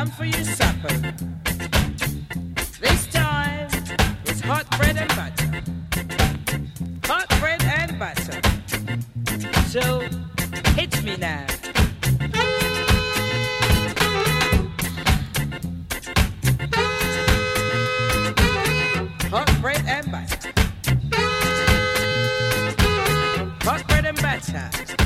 time for your supper. This time is hot bread and butter. Hot bread and butter. So hit me now. Hot bread and butter. Hot bread and butter.